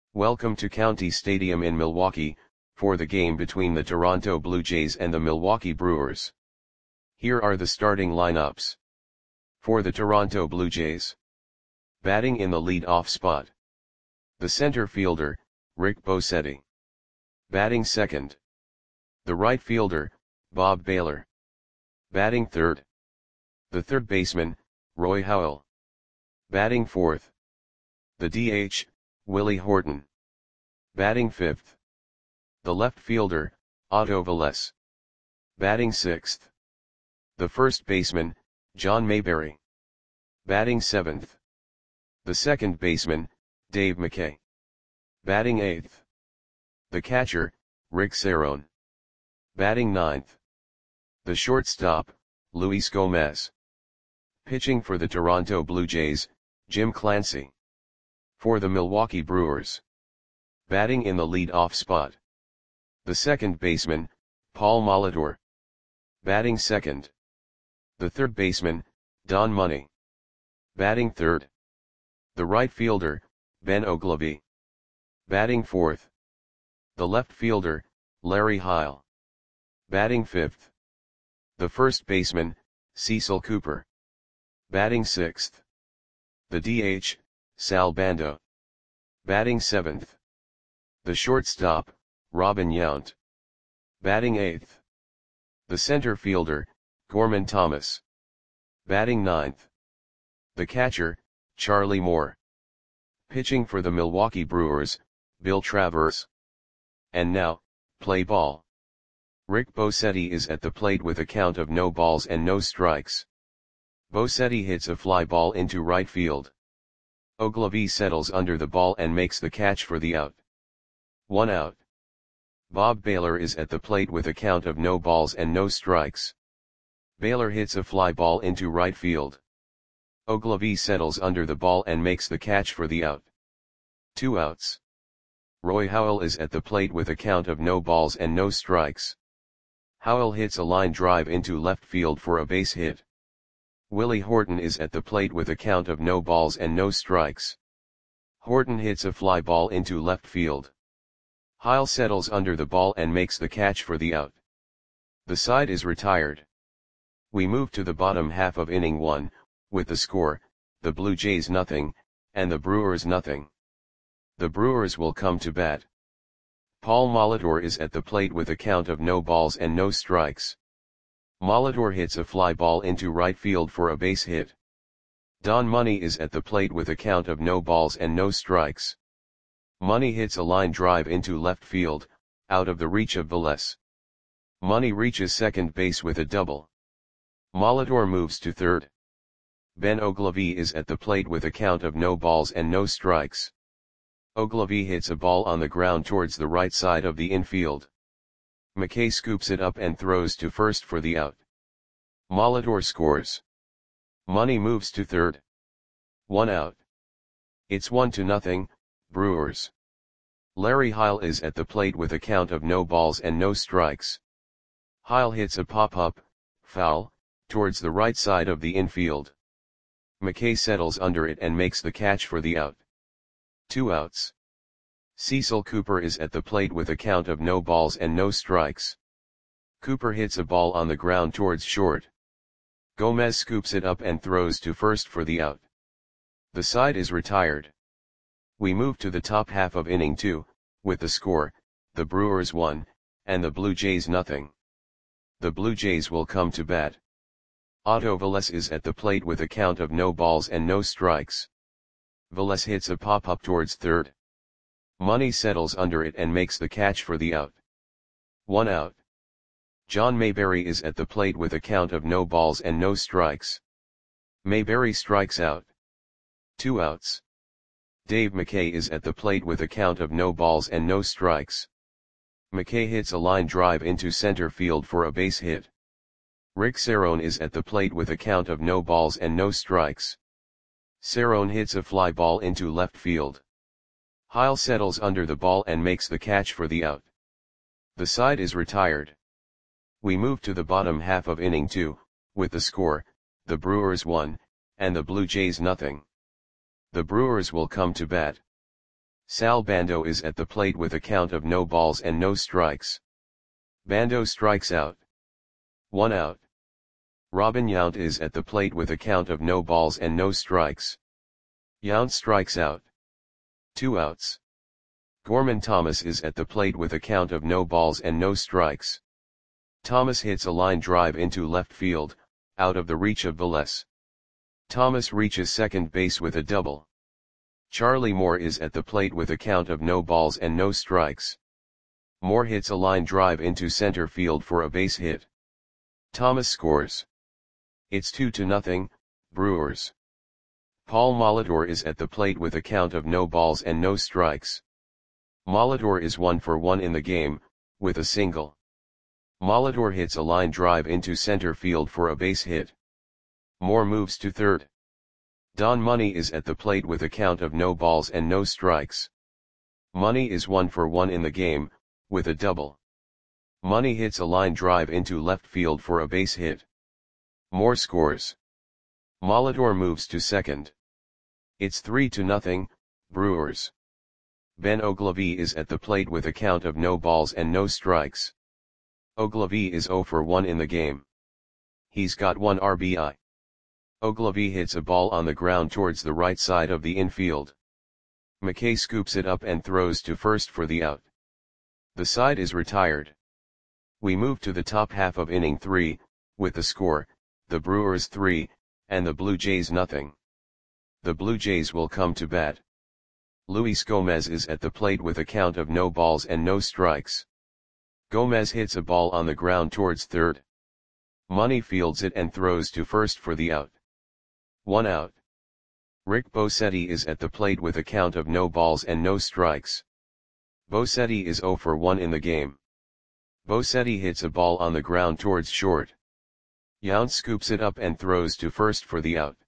Welcome to County Stadium in Milwaukee, for the game between the Toronto Blue Jays and the Milwaukee Brewers. Here are the starting lineups. For the Toronto Blue Jays. Batting in the lead-off spot. The center fielder, Rick Bosetti. Batting second. The right fielder, Bob Baylor. Batting third. The third baseman, Roy Howell. Batting fourth. The DH, Willie Horton. Batting fifth. The left fielder, Otto Velez. Batting sixth. The first baseman, John Mayberry. Batting seventh. The second baseman, Dave McKay. Batting eighth. The catcher, Rick Cerone. Batting ninth. The shortstop, Luis Gomez. Pitching for the Toronto Blue Jays, Jim Clancy. For the Milwaukee Brewers. Batting in the lead-off spot. The second baseman, Paul Molitor. Batting second. The third baseman, Don Money. Batting third. The right fielder, Ben Oglivie. Batting fourth. The left fielder, Larry Heil. Batting fifth. The first baseman, Cecil Cooper. Batting sixth. The DH, Sal Bando. Batting seventh. The shortstop, Robin Yount. Batting eighth. The center fielder, Gorman Thomas. Batting ninth. The catcher, Charlie Moore. Pitching for the Milwaukee Brewers, Bill Travers. And now, play ball. Rick Bosetti is at the plate with a count of no balls and no strikes. Bosetti hits a fly ball into right field. Oglivie settles under the ball and makes the catch for the out. 1 out. Bob Baylor is at the plate with a count of no balls and no strikes. Baylor hits a fly ball into right field. Oglivie settles under the ball and makes the catch for the out. 2 outs. Roy Howell is at the plate with a count of no balls and no strikes. Howell hits a line drive into left field for a base hit. Willie Horton is at the plate with a count of no balls and no strikes. Horton hits a fly ball into left field. Heil settles under the ball and makes the catch for the out. The side is retired. We move to the bottom half of inning 1, with the score, the Blue Jays nothing, and the Brewers nothing. The Brewers will come to bat. Paul Molitor is at the plate with a count of no balls and no strikes. Molitor hits a fly ball into right field for a base hit. Don Money is at the plate with a count of no balls and no strikes. Money hits a line drive into left field, out of the reach of Velez. Money reaches second base with a double. Molitor moves to third. Ben Oglivie is at the plate with a count of no balls and no strikes. Oglivie hits a ball on the ground towards the right side of the infield. McKay scoops it up and throws to first for the out. Molitor scores. Money moves to third. 1 out. It's 1-0, Brewers. Larry Heil is at the plate with a count of no balls and no strikes. Heil hits a pop-up, foul, towards the right side of the infield. McKay settles under it and makes the catch for the out. 2 outs. Cecil Cooper is at the plate with a count of no balls and no strikes. Cooper hits a ball on the ground towards short. Gomez scoops it up and throws to first for the out. The side is retired. We move to the top half of inning 2, with the score, the Brewers 1, and the Blue Jays nothing. The Blue Jays will come to bat. Otto Velez is at the plate with a count of no balls and no strikes. Velez hits a pop-up towards third. Money settles under it and makes the catch for the out. 1 out. John Mayberry is at the plate with a count of no balls and no strikes. Mayberry strikes out. 2 outs. Dave McKay is at the plate with a count of no balls and no strikes. McKay hits a line drive into center field for a base hit. Rick Cerone is at the plate with a count of no balls and no strikes. Cerone hits a fly ball into left field. Heil settles under the ball and makes the catch for the out. The side is retired. We move to the bottom half of inning 2, with the score, the Brewers 1, and the Blue Jays nothing. The Brewers will come to bat. Sal Bando is at the plate with a count of no balls and no strikes. Bando strikes out. 1 out. Robin Yount is at the plate with a count of no balls and no strikes. Yount strikes out. 2 outs. Gorman Thomas is at the plate with a count of no balls and no strikes. Thomas hits a line drive into left field, out of the reach of Velez. Thomas reaches second base with a double. Charlie Moore is at the plate with a count of no balls and no strikes. Moore hits a line drive into center field for a base hit. Thomas scores. It's 2-0, Brewers. Paul Molitor is at the plate with a count of no balls and no strikes. Molitor is 1 for 1 in the game, with a single. Molitor hits a line drive into center field for a base hit. Moore moves to third. Don Money is at the plate with a count of no balls and no strikes. Money is 1 for 1 in the game, with a double. Money hits a line drive into left field for a base hit. Moore scores. Molitor moves to second. It's 3-0, Brewers. Ben Oglivie is at the plate with a count of no balls and no strikes. Oglivie is 0 for 1 in the game. He's got 1 RBI. Oglivie hits a ball on the ground towards the right side of the infield. McKay scoops it up and throws to first for the out. The side is retired. We move to the top half of inning 3, with the score, the Brewers 3, and the Blue Jays nothing. The Blue Jays will come to bat. Luis Gomez is at the plate with a count of no balls and no strikes. Gomez hits a ball on the ground towards third. Money fields it and throws to first for the out. 1 out. Rick Bosetti is at the plate with a count of no balls and no strikes. Bosetti is 0 for 1 in the game. Bosetti hits a ball on the ground towards short. Yount scoops it up and throws to first for the out.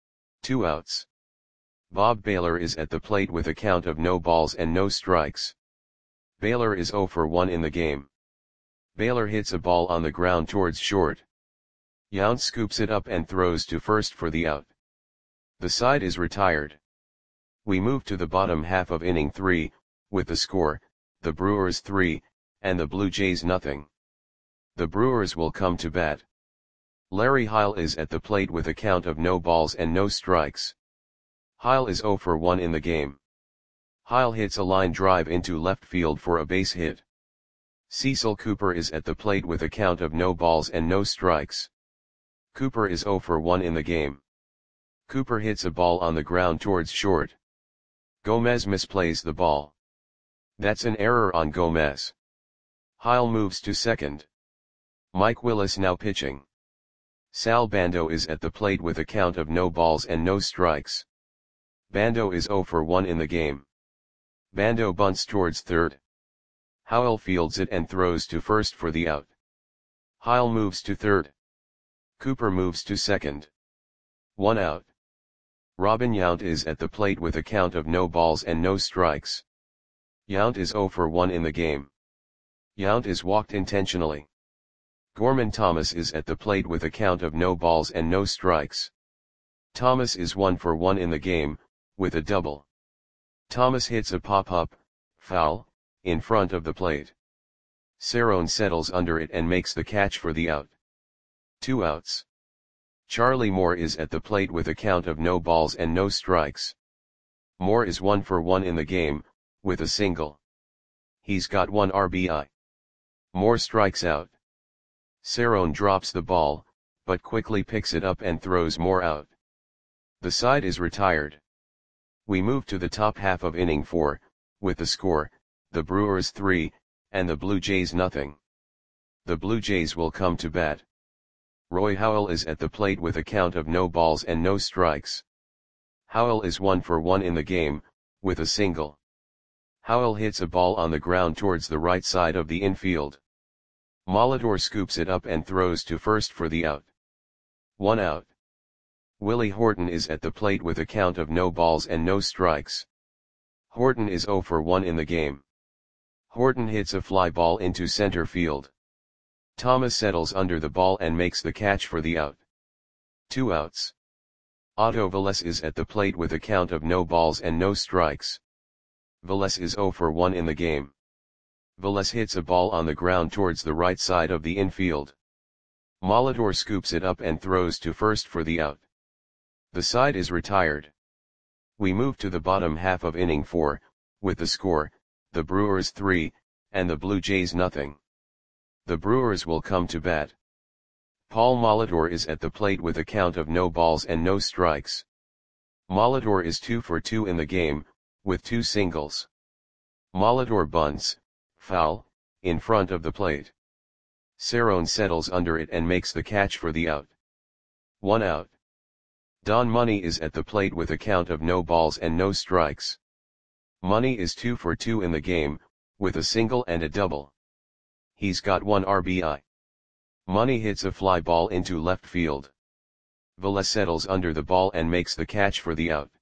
2 outs. Bob Baylor is at the plate with a count of no balls and no strikes. Baylor is 0 for 1 in the game. Baylor hits a ball on the ground towards short. Yount scoops it up and throws to first for the out. The side is retired. We move to the bottom half of inning 3, with the score, the Brewers 3, and the Blue Jays nothing. The Brewers will come to bat. Larry Heil is at the plate with a count of no balls and no strikes. Heil is 0 for 1 in the game. Heil hits a line drive into left field for a base hit. Cecil Cooper is at the plate with a count of no balls and no strikes. Cooper is 0 for 1 in the game. Cooper hits a ball on the ground towards short. Gomez misplays the ball. That's an error on Gomez. Heil moves to second. Mike Willis now pitching. Sal Bando is at the plate with a count of no balls and no strikes. Bando is 0 for 1 in the game. Bando bunts towards third. Howell fields it and throws to first for the out. Heil moves to third. Cooper moves to second. 1 out. Robin Yount is at the plate with a count of no balls and no strikes. Yount is 0 for 1 in the game. Yount is walked intentionally. Gorman Thomas is at the plate with a count of no balls and no strikes. Thomas is 1 for 1 in the game, with a double. Thomas hits a pop-up, foul, in front of the plate. Cerrone settles under it and makes the catch for the out. 2 outs. Charlie Moore is at the plate with a count of no balls and no strikes. Moore is 1 for 1 in the game, with a single. He's got 1 RBI. Moore strikes out. Cerrone drops the ball, but quickly picks it up and throws Moore out. The side is retired. We move to the top half of inning 4, with the score, the Brewers 3, and the Blue Jays nothing. The Blue Jays will come to bat. Roy Howell is at the plate with a count of no balls and no strikes. Howell is 1 for 1 in the game, with a single. Howell hits a ball on the ground towards the right side of the infield. Molitor scoops it up and throws to first for the out. 1 out. Willie Horton is at the plate with a count of no balls and no strikes. Horton is 0 for 1 in the game. Horton hits a fly ball into center field. Thomas settles under the ball and makes the catch for the out. 2 outs. Otto Velez is at the plate with a count of no balls and no strikes. Velez is 0 for 1 in the game. Velez hits a ball on the ground towards the right side of the infield. Molitor scoops it up and throws to first for the out. The side is retired. We move to the bottom half of inning 4, with the score, the Brewers 3, and the Blue Jays nothing. The Brewers will come to bat. Paul Molitor is at the plate with a count of no balls and no strikes. Molitor is 2 for 2 in the game, with 2 singles. Molitor bunts, foul, in front of the plate. Cerrone settles under it and makes the catch for the out. 1 out. Don Money is at the plate with a count of no balls and no strikes. Money is 2 for 2 in the game, with a single and a double. He's got 1 RBI. Money hits a fly ball into left field. Velez settles under the ball and makes the catch for the out.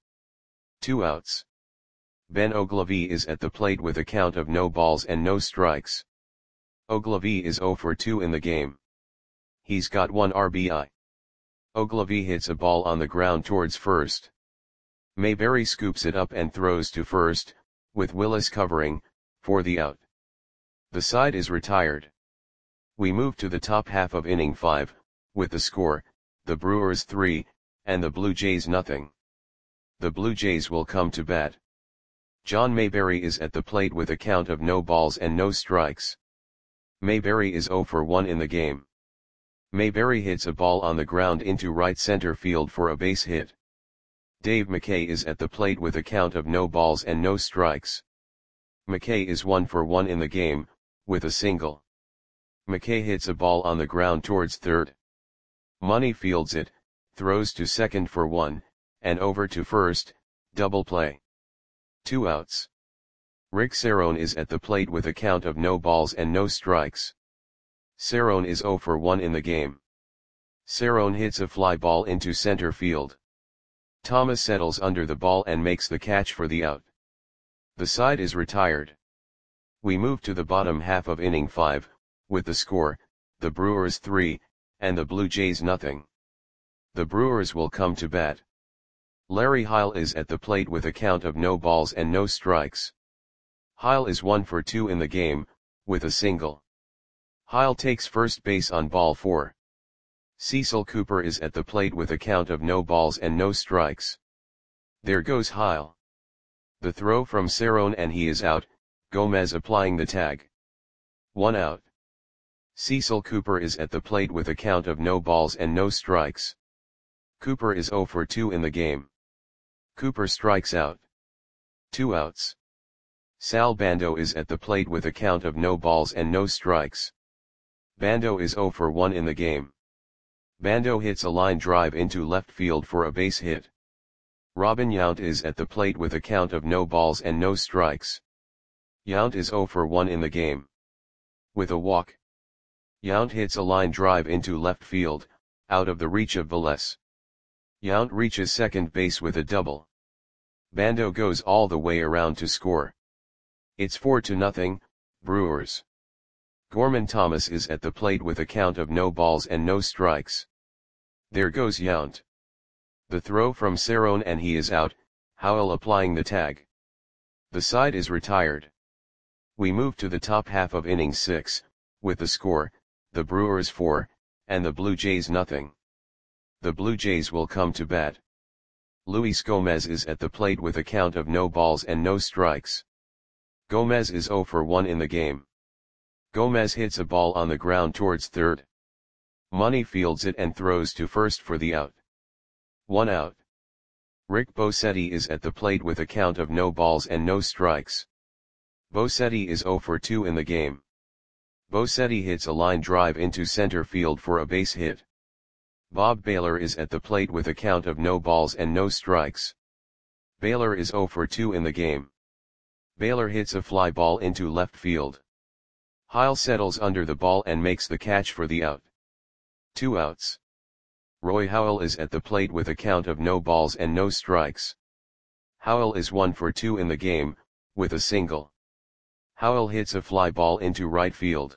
2 outs. Ben Oglivie is at the plate with a count of no balls and no strikes. Oglivie is 0 for 2 in the game. He's got 1 RBI. Oglivie hits a ball on the ground towards first. Mayberry scoops it up and throws to first, with Willis covering, for the out. The side is retired. We move to the top half of inning 5, with the score, the Brewers 3, and the Blue Jays nothing. The Blue Jays will come to bat. John Mayberry is at the plate with a count of no balls and no strikes. Mayberry is 0 for 1 in the game. Mayberry hits a ball on the ground into right center field for a base hit. Dave McKay is at the plate with a count of no balls and no strikes. McKay is 1 for 1 in the game, with a single. McKay hits a ball on the ground towards third. Money fields it, throws to second for 1, and over to first, double play. 2 outs. Rick Cerrone is at the plate with a count of no balls and no strikes. Cerrone is 0 for 1 in the game. Cerrone hits a fly ball into center field. Thomas settles under the ball and makes the catch for the out. The side is retired. We move to the bottom half of inning 5, with the score, the Brewers 3, and the Blue Jays nothing. The Brewers will come to bat. Larry Heil is at the plate with a count of no balls and no strikes. Heil is 1 for 2 in the game, with a single. Heil takes first base on ball 4. Cecil Cooper is at the plate with a count of no balls and no strikes. There goes Heil. The throw from Cerrone and he is out, Gomez applying the tag. 1 out. Cecil Cooper is at the plate with a count of no balls and no strikes. Cooper is 0 for 2 in the game. Cooper strikes out. 2 outs. Sal Bando is at the plate with a count of no balls and no strikes. Bando is 0 for 1 in the game. Bando hits a line drive into left field for a base hit. Robin Yount is at the plate with a count of no balls and no strikes. Yount is 0 for 1 in the game. With a walk. Yount hits a line drive into left field, out of the reach of Velez. Yount reaches second base with a double. Bando goes all the way around to score. It's 4-0, Brewers. Gorman Thomas is at the plate with a count of no balls and no strikes. There goes Yount. The throw from Cerrone and he is out, Howell applying the tag. The side is retired. We move to the top half of inning 6, with the score, the Brewers 4, and the Blue Jays nothing. The Blue Jays will come to bat. Luis Gomez is at the plate with a count of no balls and no strikes. Gomez is 0 for 1 in the game. Gomez hits a ball on the ground towards third. Money fields it and throws to first for the out. 1 out. Rick Bosetti is at the plate with a count of no balls and no strikes. Bosetti is 0 for 2 in the game. Bosetti hits a line drive into center field for a base hit. Bob Baylor is at the plate with a count of no balls and no strikes. Baylor is 0 for 2 in the game. Baylor hits a fly ball into left field. Heil settles under the ball and makes the catch for the out. 2 outs. Roy Howell is at the plate with a count of no balls and no strikes. Howell is 1 for 2 in the game, with a single. Howell hits a fly ball into right field.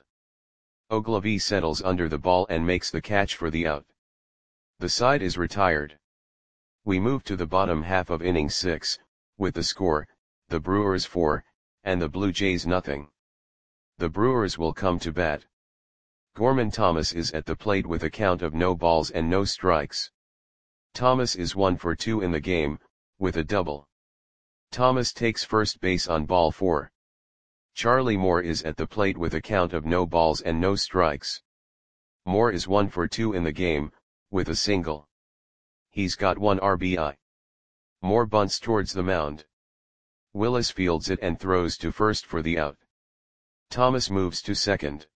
Oglivie settles under the ball and makes the catch for the out. The side is retired. We move to the bottom half of inning 6, with the score, the Brewers 4, and the Blue Jays nothing. The Brewers will come to bat. Gorman Thomas is at the plate with a count of no balls and no strikes. Thomas is 1 for 2 in the game, with a double. Thomas takes first base on ball 4. Charlie Moore is at the plate with a count of no balls and no strikes. Moore is 1 for 2 in the game, with a single. He's got 1 RBI. Moore bunts towards the mound. Willis fields it and throws to first for the out. Thomas moves to second.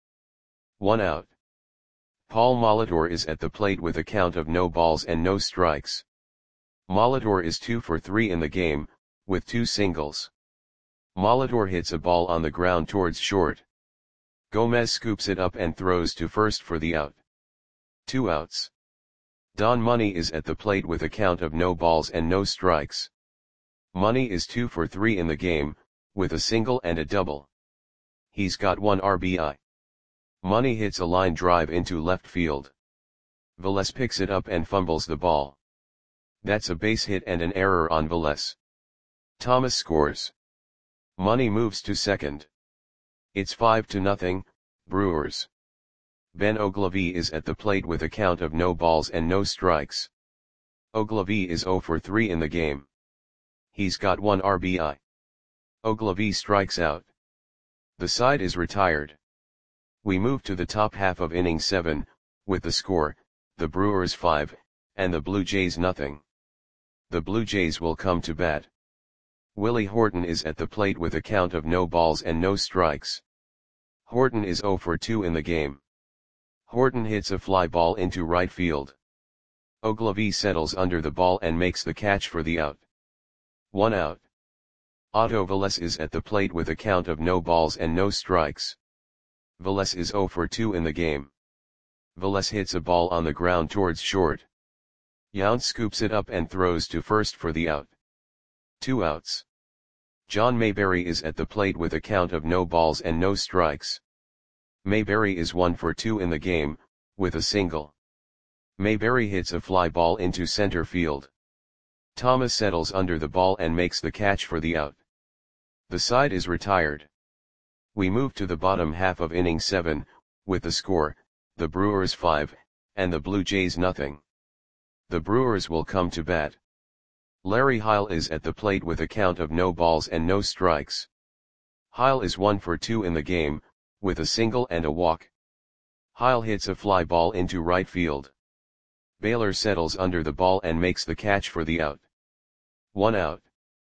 1 out. Paul Molitor is at the plate with a count of no balls and no strikes. Molitor is 2 for 3 in the game, with 2 singles. Molitor hits a ball on the ground towards short. Gomez scoops it up and throws to first for the out. 2 outs. Don Money is at the plate with a count of no balls and no strikes. Money is 2 for 3 in the game, with a single and a double. He's got 1 RBI. Money hits a line drive into left field. Velez picks it up and fumbles the ball. That's a base hit and an error on Velez. Thomas scores. Money moves to second. It's 5-0, Brewers. Ben Oglivie is at the plate with a count of no balls and no strikes. Oglivie is 0 for 3 in the game. He's got 1 RBI. Oglivie strikes out. The side is retired. We move to the top half of inning 7, with the score, the Brewers 5, and the Blue Jays nothing. The Blue Jays will come to bat. Willie Horton is at the plate with a count of no balls and no strikes. Horton is 0 for 2 in the game. Horton hits a fly ball into right field. Oglivie settles under the ball and makes the catch for the out. 1 out. Otto Velez is at the plate with a count of no balls and no strikes. Velez is 0 for 2 in the game. Velez hits a ball on the ground towards short. Yount scoops it up and throws to first for the out. 2 outs. John Mayberry is at the plate with a count of no balls and no strikes. Mayberry is 1 for 2 in the game, with a single. Mayberry hits a fly ball into center field. Thomas settles under the ball and makes the catch for the out. The side is retired. We move to the bottom half of inning 7, with the score, the Brewers 5, and the Blue Jays nothing. The Brewers will come to bat. Larry Heil is at the plate with a count of no balls and no strikes. Heil is 1 for 2 in the game, with a single and a walk. Heil hits a fly ball into right field. Baylor settles under the ball and makes the catch for the out. 1 out.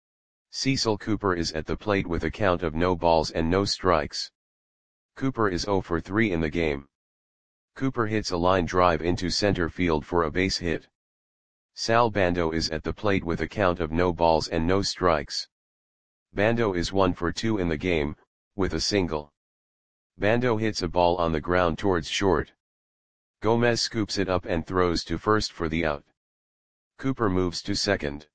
Cecil Cooper is at the plate with a count of no balls and no strikes. Cooper is 0 for 3 in the game. Cooper hits a line drive into center field for a base hit. Sal Bando is at the plate with a count of no balls and no strikes. Bando is 1 for 2 in the game, with a single. Bando hits a ball on the ground towards short. Gomez scoops it up and throws to first for the out. Cooper moves to second.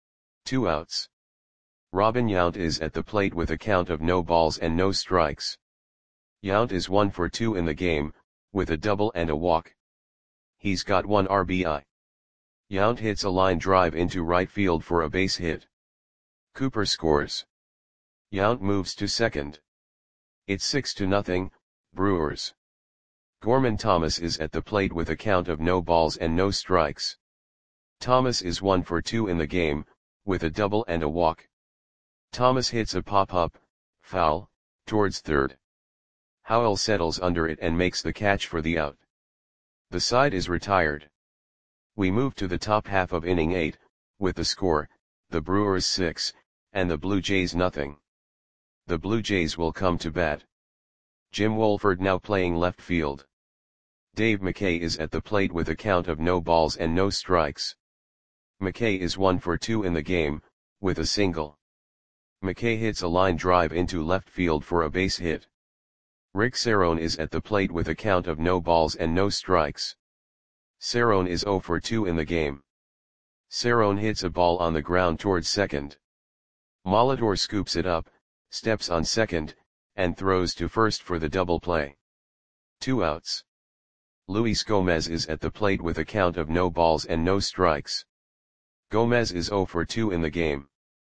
2 outs. Robin Yount is at the plate with a count of no balls and no strikes. Yount is 1 for 2 in the game, with a double and a walk. He's got 1 RBI. Yount hits a line drive into right field for a base hit. Cooper scores. Yount moves to second. It's 6-0, Brewers. Gorman Thomas is at the plate with a count of no balls and no strikes. Thomas is 1 for 2 in the game, with a double and a walk. Thomas hits a pop-up, foul, towards third. Howell settles under it and makes the catch for the out. The side is retired. We move to the top half of inning 8, with the score, the Brewers 6, and the Blue Jays nothing. The Blue Jays will come to bat. Jim Wolford now playing left field. Dave McKay is at the plate with a count of no balls and no strikes. McKay is 1 for 2 in the game, with a single. McKay hits a line drive into left field for a base hit. Rick Cerrone is at the plate with a count of no balls and no strikes. Cerrone is 0 for 2 in the game. Cerrone hits a ball on the ground towards second. Molitor scoops it up, steps on second, and throws to first for the double play. 2 outs. Luis Gomez is at the plate with a count of no balls and no strikes. Gomez is 0 for 2 in the game.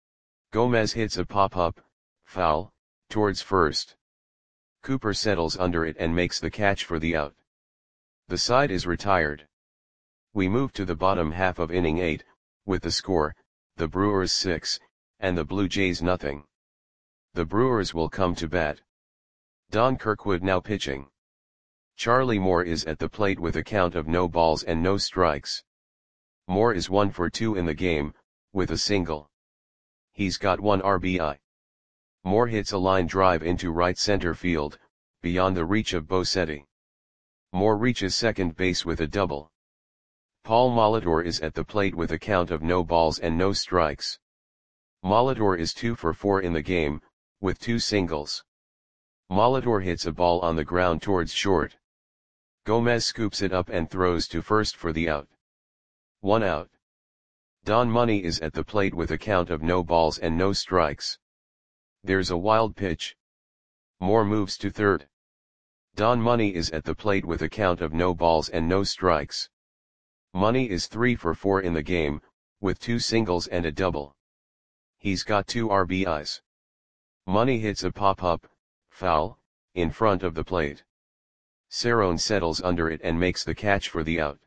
Gomez hits a pop-up, foul, towards first. Cooper settles under it and makes the catch for the out. The side is retired. We move to the bottom half of inning 8, with the score, the Brewers 6, and the Blue Jays nothing. The Brewers will come to bat. Don Kirkwood now pitching. Charlie Moore is at the plate with a count of no balls and no strikes. Moore is 1 for 2 in the game, with a single. He's got 1 RBI. Moore hits a line drive into right center field, beyond the reach of Bosetti. Moore reaches second base with a double. Paul Molitor is at the plate with a count of no balls and no strikes. Molitor is 2 for 4 in the game, with 2 singles. Molitor hits a ball on the ground towards short. Gomez scoops it up and throws to first for the out. 1 out. Don Money is at the plate with a count of no balls and no strikes. There's a wild pitch. Moore moves to third. Don Money is at the plate with a count of no balls and no strikes. Money is 3 for 4 in the game, with 2 singles and a double. He's got 2 RBIs. Money hits a pop-up, foul, in front of the plate. Cerrone settles under it and makes the catch for the out.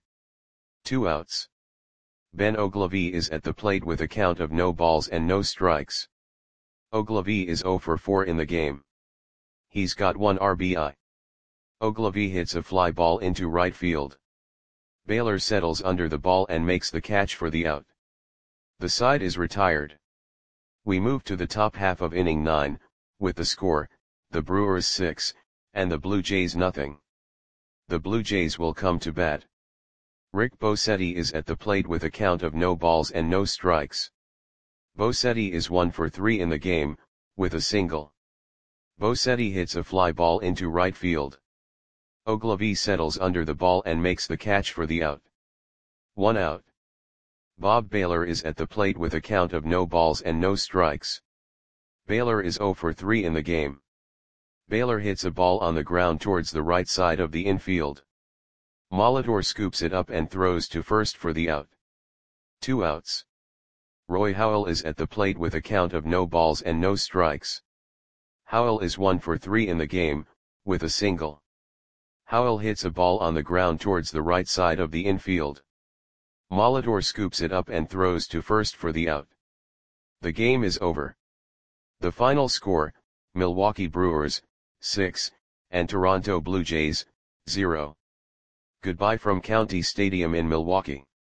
2 outs. Ben Oglivie is at the plate with a count of no balls and no strikes. Oglivie is 0 for 4 in the game. He's got 1 RBI. Oglivie hits a fly ball into right field. Baylor settles under the ball and makes the catch for the out. The side is retired. We move to the top half of inning 9, with the score, the Brewers 6, and the Blue Jays nothing. The Blue Jays will come to bat. Rick Bosetti is at the plate with a count of no balls and no strikes. Bosetti is 1 for 3 in the game, with a single. Bosetti hits a fly ball into right field. Oglivie settles under the ball and makes the catch for the out. 1 out. Bob Baylor is at the plate with a count of no balls and no strikes. Baylor is 0 for 3 in the game. Baylor hits a ball on the ground towards the right side of the infield. Molitor scoops it up and throws to first for the out. 2 outs. Roy Howell is at the plate with a count of no balls and no strikes. Howell is 1 for 3 in the game, with a single. Howell hits a ball on the ground towards the right side of the infield. Molitor scoops it up and throws to first for the out. The game is over. The final score, Milwaukee Brewers, 6, and Toronto Blue Jays, 0. Goodbye from County Stadium in Milwaukee.